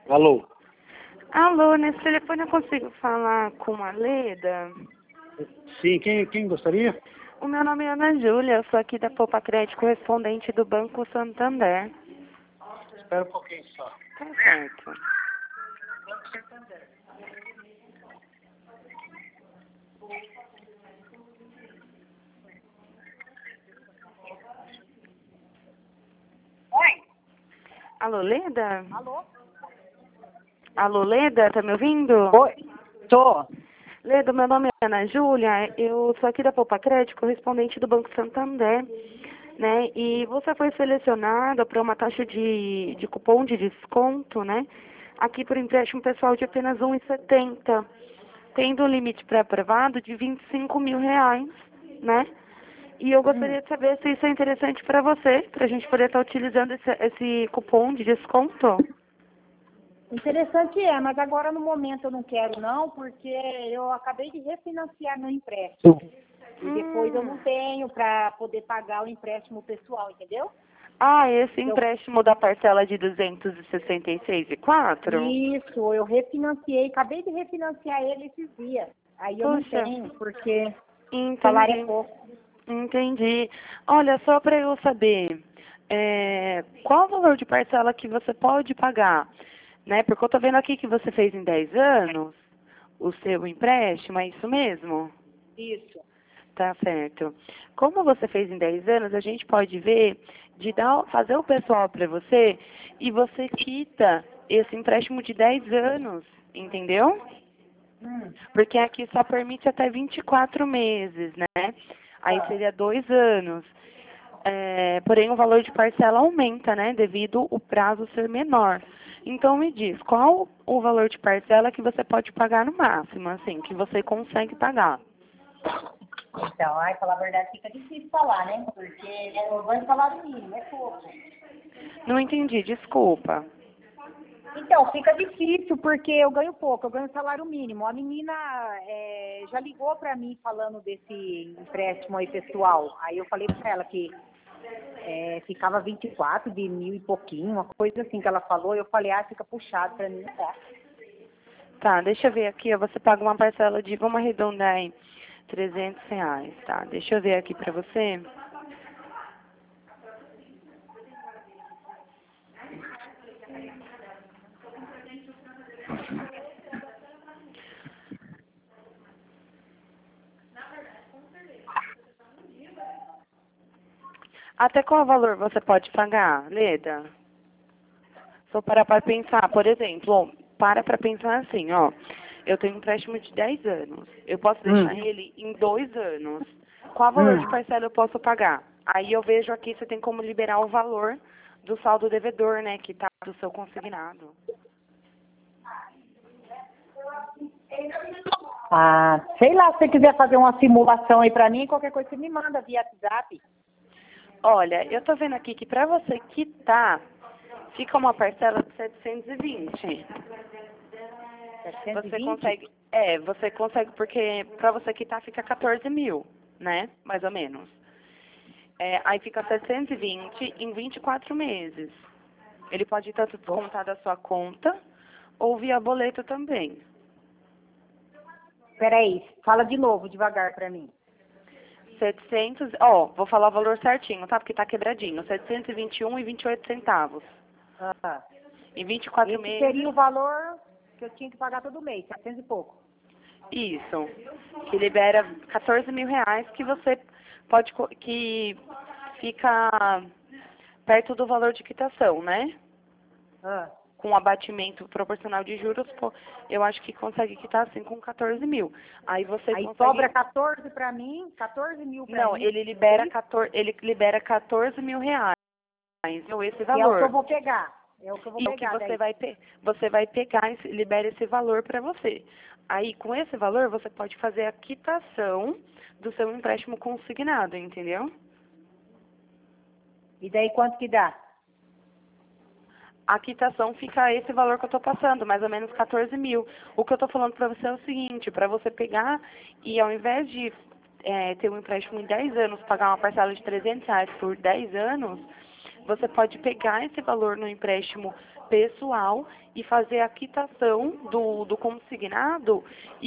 Alô? Alô, nesse telefone eu consigo falar com a Leda? Sim, quem gostaria? O meu nome é Ana Júlia, eu sou aqui da Poupa Crédito, correspondente do Banco Santander. Espera um pouquinho só. Tá certo. Oi? Alô, Leda? Alô? Alô, Leda, tá me ouvindo? Oi? Tô. Leda, meu nome é Ana Júlia, eu sou aqui da Poupa Crédito, correspondente do Banco Santander, né? E você foi selecionada para uma taxa de cupom de desconto, né? Aqui por empréstimo pessoal de apenas R$ 1,70, tendo um limite pré-aprovado de R$ 25 mil, né? E eu gostaria de saber se isso é interessante para você, para a gente poder estar utilizando esse cupom de desconto. Interessante mas agora no momento eu não quero não, porque eu acabei de refinanciar meu empréstimo. E depois eu não tenho para poder pagar o empréstimo pessoal, entendeu? Ah, esse Eu, empréstimo da parcela de 266,04? isso, eu refinanciei, acabei de refinanciar ele esses dias. Aí eu não Puxa, tenho, porque o salário é entendi, pouco. entendi. Olha, só para eu saber, qual o valor de parcela que você pode pagar, né? Porque eu tô vendo aqui que você fez em 10 anos o seu empréstimo, é isso mesmo? Isso. Tá certo. Como você fez em 10 anos, a gente pode ver de fazer o pessoal para você e você quita esse empréstimo de 10 anos, entendeu? Porque aqui só permite até 24 meses, né? Aí seria 2 anos. Porém, o valor de parcela aumenta, né? Devido o prazo ser menor. Então, me diz, qual o valor de parcela que você pode pagar no máximo, assim, que você consegue pagar? Então, falar a verdade, fica difícil falar, né? Porque eu ganho salário mínimo, é pouco. Não entendi, desculpa. Então, fica difícil porque eu ganho pouco, eu ganho salário mínimo. A menina já ligou para mim falando desse empréstimo aí pessoal. Aí eu falei para ela que ficava 24 de mil e pouquinho, uma coisa assim que ela falou. Eu falei, fica puxado para mim, tá? Tá, deixa eu ver aqui, ó, você paga uma parcela de, vamos arredondar aí, R$ 300, tá? Deixa eu ver aqui pra você. Até qual valor você pode pagar, Leda? Só parar para pensar, por exemplo, ó, para pensar assim, ó, eu tenho um empréstimo de 10 anos, eu posso deixar ele em 2 anos. Qual valor de parcela eu posso pagar? Aí eu vejo aqui, você tem como liberar o valor do saldo devedor, né, que tá do seu consignado. Sei lá, se você quiser fazer uma simulação aí para mim, qualquer coisa você me manda via WhatsApp. Olha, eu tô vendo aqui que para você quitar, fica uma parcela de 720. Você 720? consegue, você consegue, porque para você quitar fica 14 mil, né? Mais ou menos. Aí fica 720 em 24 meses. Ele pode tanto descontar da sua conta ou via boleto também. Peraí, fala de novo, devagar para mim. 700, vou falar o valor certinho, tá? Porque tá quebradinho. 721,28 centavos. Em 24 Esse meses. seria o valor que eu tinha que pagar todo mês, 700 e pouco. Isso. Que libera 14 mil reais que você pode, que fica perto do valor de quitação, né? Com abatimento proporcional de juros, eu acho que consegue quitar assim com 14 mil. Aí você Aí consegue... sobra 14 para mim, 14 mil para mim. Não, ele libera 14 mil reais. Então, esse Que é o que eu valor. vou pegar. É o que eu vou E o pegar que daí. você vai pegar, libera esse valor para você. Aí, com esse valor, você pode fazer a quitação do seu empréstimo consignado, entendeu? E daí quanto que dá? A quitação fica esse valor que eu estou passando, mais ou menos 14 mil. O que eu estou falando para você é o seguinte, para você pegar e ao invés de ter um empréstimo em 10 anos, pagar uma parcela de R$ 300 por 10 anos, você pode pegar esse valor no empréstimo pessoal e fazer a quitação do consignado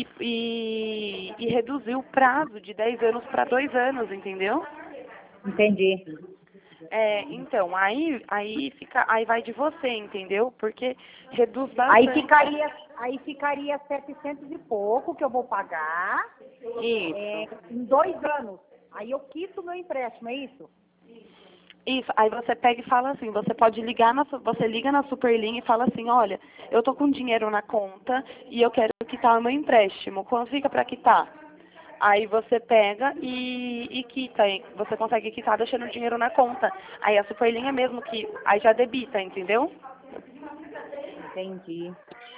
e reduzir o prazo de 10 anos para 2 anos, entendeu? Entendi. Então, aí vai de você, entendeu? Porque reduz Aí bastante. ficaria 700 e pouco que eu vou pagar Isso. em 2 anos. Aí eu quito meu empréstimo, é isso? Isso, aí você pega e fala assim, você pode ligar você liga na Superlinha e fala assim, olha, eu tô com dinheiro na conta e eu quero quitar o meu empréstimo. Quanto fica para quitar? Aí você pega e quita, hein? Você consegue quitar deixando o dinheiro na conta. Aí a Superlinha mesmo que aí já debita, entendeu? Entendi.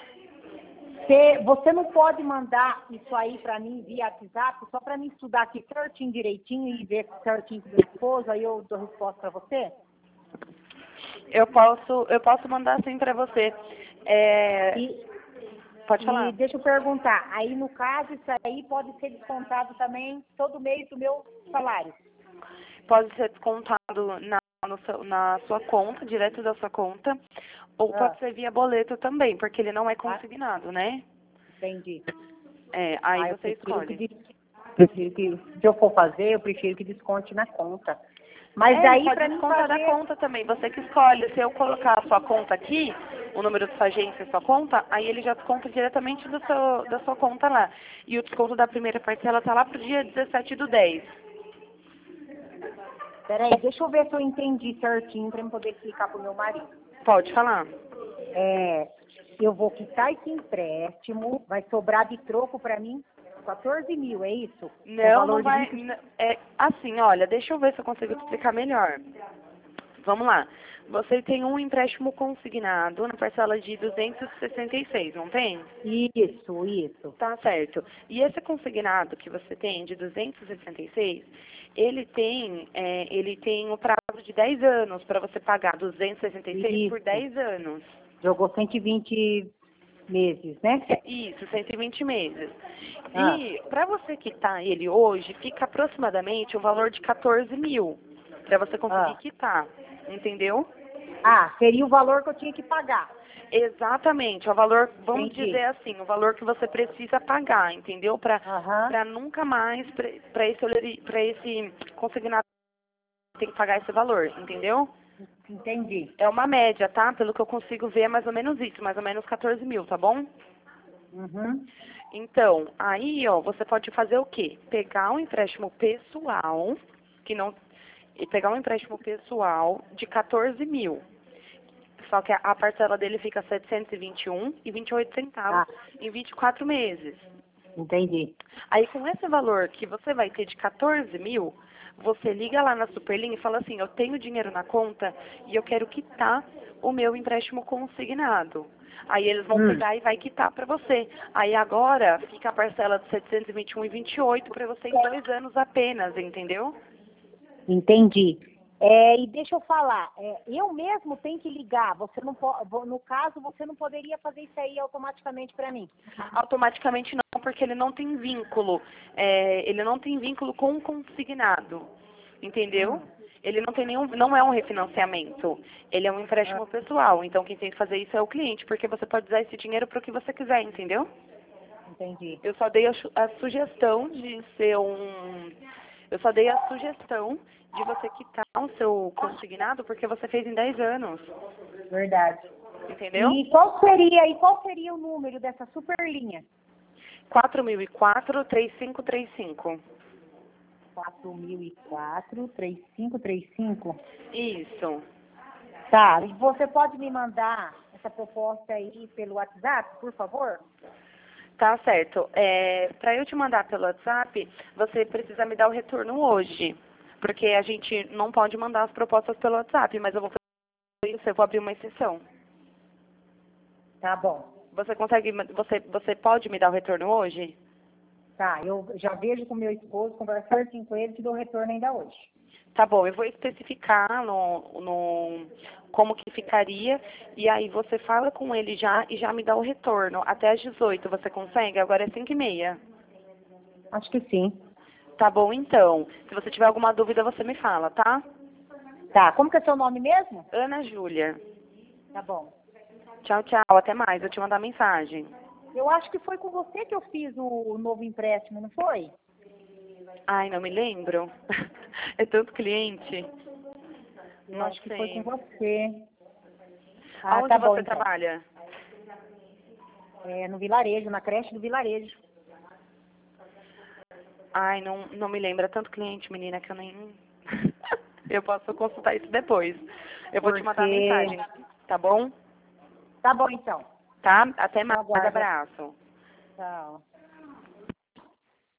Você não pode mandar isso aí para mim via WhatsApp, só para mim estudar aqui certinho, direitinho e ver certinho com o meu esposo, aí eu dou resposta para você? Eu posso mandar assim para você. E, Pode e falar. deixa eu perguntar, aí no caso isso aí pode ser descontado também todo mês do meu salário? Pode ser descontado na sua conta, direto da sua conta, ou Ah, pode ser via boleto também, porque ele não é consignado, né? entendi. Aí Eu você prefiro escolhe. se eu for fazer, eu prefiro que desconte na conta. Mas Ele daí pode para mim descontar da fazer, conta também, você que escolhe. Se eu colocar a sua conta aqui, o número da sua agência e sua conta, aí ele já desconta diretamente da sua conta lá. E o desconto da primeira parcela tá lá pro dia 17/10. peraí, deixa eu ver se eu entendi certinho para eu poder explicar pro meu marido. Pode falar. Eu vou quitar esse empréstimo, vai sobrar de troco para mim 14 mil, é isso? O Não, não valor de vai. 20. É assim, olha, deixa eu ver se eu consigo te explicar melhor. Vamos lá. Você tem um empréstimo consignado na parcela de 266, não tem? Isso. Tá certo. E esse consignado que você tem de 266, ele tem o prazo de 10 anos para você pagar 266 por Isso. 10 anos. Jogou 120 meses, né? Isso, 120 meses. Ah, E para você quitar ele hoje, fica aproximadamente um valor de 14 mil para você conseguir ah. quitar, entendeu? Seria o valor que eu tinha que pagar. Exatamente, o valor, vamos Entendi. dizer assim, o valor que você precisa pagar, entendeu? Aham, Para nunca mais, para esse consignado tem que pagar esse valor, entendeu? entendi. É uma média, tá? Pelo que eu consigo ver, é mais ou menos isso, mais ou menos 14 mil, tá bom? Uhum. Então, aí, ó, você pode fazer o quê? Pegar um empréstimo pessoal, que não, e pegar um empréstimo pessoal de 14 mil. Só que a parcela dele fica 721,28 centavos Ah, em 24 meses. entendi. Aí, com esse valor que você vai ter de 14 mil, você liga lá na Superlinha e fala assim, eu tenho dinheiro na conta e eu quero quitar o meu empréstimo consignado. Aí eles vão pegar e vai quitar para você. Aí agora fica a parcela de 721,28 para você em 2 anos apenas, entendeu? Entendi. E deixa eu falar, eu mesmo tenho que ligar. Você não no caso, você não poderia fazer isso aí automaticamente para mim. Automaticamente não, porque ele não tem vínculo. Ele não tem vínculo com o consignado. Entendeu? Ele não tem não é um refinanciamento. Ele é um empréstimo pessoal. Então quem tem que fazer isso é o cliente, porque você pode usar esse dinheiro para o que você quiser, entendeu? Entendi. Eu só dei a sugestão de ser eu só dei a sugestão de você quitar o seu consignado porque você fez em 10 anos. Verdade. Entendeu? Qual seria o número dessa super linha? 4004-3535. 4004-3535. Isso. Tá, e você pode me mandar essa proposta aí pelo WhatsApp, por favor? Tá certo. Para eu te mandar pelo WhatsApp, você precisa me dar o retorno hoje. Porque a gente não pode mandar as propostas pelo WhatsApp, mas eu vou fazer isso, eu vou abrir uma exceção. Tá bom. Você pode me dar o retorno hoje? Tá, eu já vejo com meu esposo, converso certinho com ele, te dou retorno ainda hoje. Tá bom, eu vou especificar como que ficaria, e aí você fala com ele já e já me dá o retorno. Até às 18, você consegue? Agora é 5h30. Acho que sim. Tá bom, então. Se você tiver alguma dúvida, você me fala, tá? Tá, como que é seu nome mesmo? Ana Júlia. Tá bom. Tchau, tchau. Até mais. Eu te mandar mensagem. Eu acho que foi com você que eu fiz o novo empréstimo, não foi? Ai, não me lembro. É tanto cliente. Eu Não acho que sei. foi com você. Aonde Tá bom, você então. trabalha? No vilarejo, na creche do vilarejo. Ai, não me lembro. É tanto cliente, menina, que eu nem... Eu posso consultar isso depois. Eu vou te mandar Porque- mensagem, tá bom? Tá bom, então. Tá? Até mais. Aguardo. Abraço. Tchau.